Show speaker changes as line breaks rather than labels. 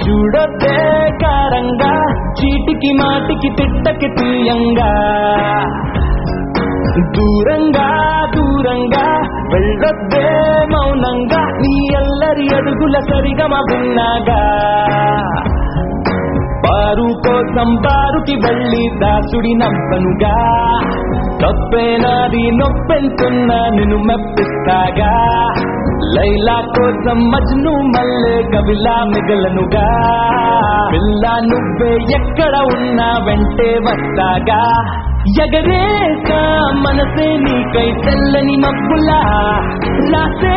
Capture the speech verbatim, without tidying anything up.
చూడొద్దే కారంగా చీటికి మాటికి తిట్టకి తీయంగా దూరంగా దూరంగా వెళ్ళొద్దే మౌనంగా నీ అల్లరి అడుగుల సరిగమ విన్నాగా పారు కోసం బారుకి వెళ్ళి దాసుడి నవ్వనుగా తప్పేనాది నొప్పెంతున్నా నిన్ను మెప్పిస్తాగా లైలా కోసం మజ్ను మల్లె కవిలా మిగలనుగా పిల్ల నువ్వే ఎక్కడ ఉన్నా వెంటే వస్తాగా ఎగరేసా మనసే నీకై తెల్లని మబ్బులా రాసే